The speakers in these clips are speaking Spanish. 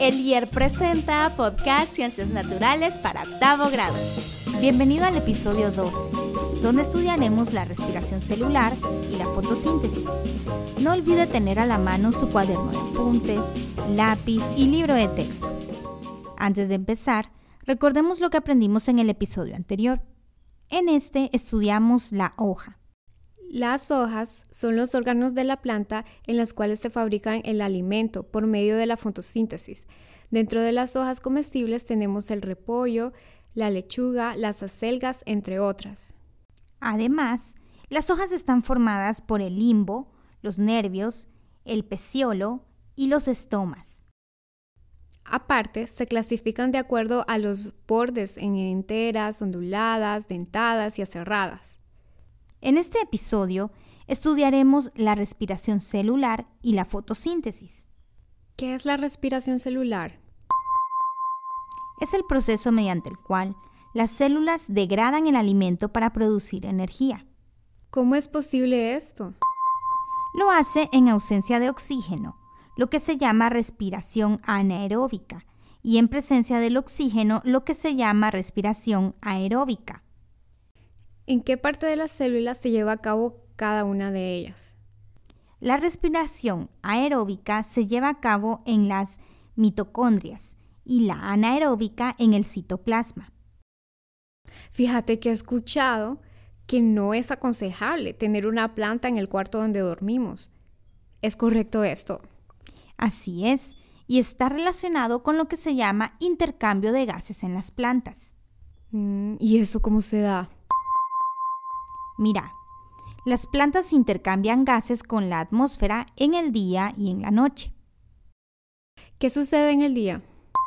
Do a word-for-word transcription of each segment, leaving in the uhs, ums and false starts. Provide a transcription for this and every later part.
El I E R presenta Podcast Ciencias Naturales para octavo grado. Bienvenido al episodio doce, donde estudiaremos la respiración celular y la fotosíntesis. No olvide tener a la mano su cuaderno de apuntes, lápiz y libro de texto. Antes de empezar, recordemos lo que aprendimos en el episodio anterior. En este estudiamos la hoja. Las hojas son los órganos de la planta en las cuales se fabrican el alimento por medio de la fotosíntesis. Dentro de las hojas comestibles tenemos el repollo, la lechuga, las acelgas, entre otras. Además, las hojas están formadas por el limbo, los nervios, el peciolo y los estomas. Aparte, se clasifican de acuerdo a los bordes en enteras, onduladas, dentadas y aserradas. En este episodio estudiaremos la respiración celular y la fotosíntesis. ¿Qué es la respiración celular? Es el proceso mediante el cual las células degradan el alimento para producir energía. ¿Cómo es posible esto? Lo hace en ausencia de oxígeno, lo que se llama respiración anaeróbica, y en presencia del oxígeno, lo que se llama respiración aeróbica. ¿En qué parte de las células se lleva a cabo cada una de ellas? La respiración aeróbica se lleva a cabo en las mitocondrias y la anaeróbica en el citoplasma. Fíjate que he escuchado que no es aconsejable tener una planta en el cuarto donde dormimos. ¿Es correcto esto? Así es, y está relacionado con lo que se llama intercambio de gases en las plantas. Mm, ¿y eso cómo se da? Mira, las plantas intercambian gases con la atmósfera en el día y en la noche. ¿Qué sucede en el día?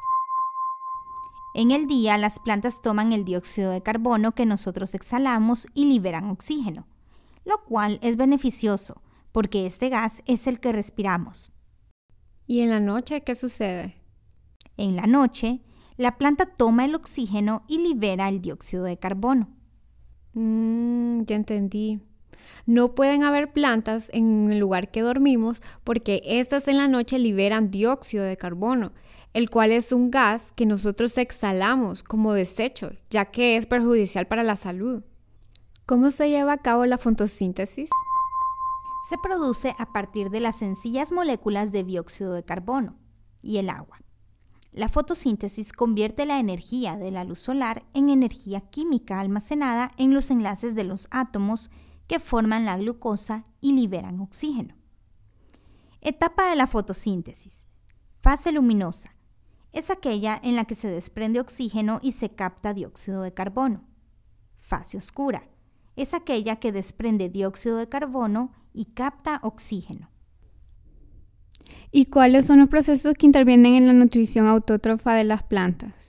En el día, las plantas toman el dióxido de carbono que nosotros exhalamos y liberan oxígeno, lo cual es beneficioso porque este gas es el que respiramos. ¿Y en la noche qué sucede? En la noche, la planta toma el oxígeno y libera el dióxido de carbono. Mm, ya entendí. No pueden haber plantas en el lugar que dormimos porque estas en la noche liberan dióxido de carbono, el cual es un gas que nosotros exhalamos como desecho, ya que es perjudicial para la salud. ¿Cómo se lleva a cabo la fotosíntesis? Se produce a partir de las sencillas moléculas de dióxido de carbono y el agua. La fotosíntesis convierte la energía de la luz solar en energía química almacenada en los enlaces de los átomos que forman la glucosa y liberan oxígeno. Etapa de la fotosíntesis. Fase luminosa. Es aquella en la que se desprende oxígeno y se capta dióxido de carbono. Fase oscura. Es aquella que desprende dióxido de carbono y capta oxígeno. ¿Y cuáles son los procesos que intervienen en la nutrición autótrofa de las plantas?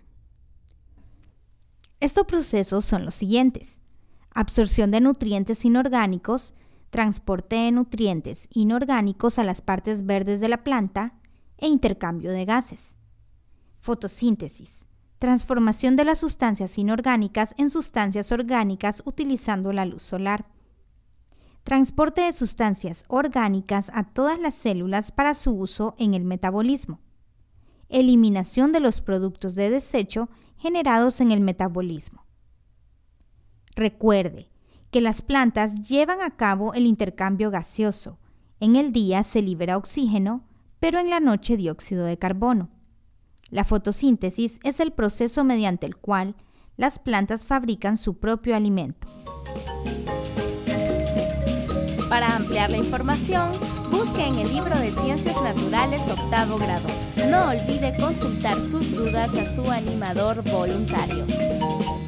Estos procesos son los siguientes: absorción de nutrientes inorgánicos, transporte de nutrientes inorgánicos a las partes verdes de la planta e intercambio de gases. Fotosíntesis, transformación de las sustancias inorgánicas en sustancias orgánicas utilizando la luz solar. Transporte de sustancias orgánicas a todas las células para su uso en el metabolismo. Eliminación de los productos de desecho generados en el metabolismo. Recuerde que las plantas llevan a cabo el intercambio gaseoso. En el día se libera oxígeno, pero en la noche dióxido de carbono. La fotosíntesis es el proceso mediante el cual las plantas fabrican su propio alimento. Para ampliar la información, busque en el libro de Ciencias Naturales octavo grado. No olvide consultar sus dudas a su animador voluntario.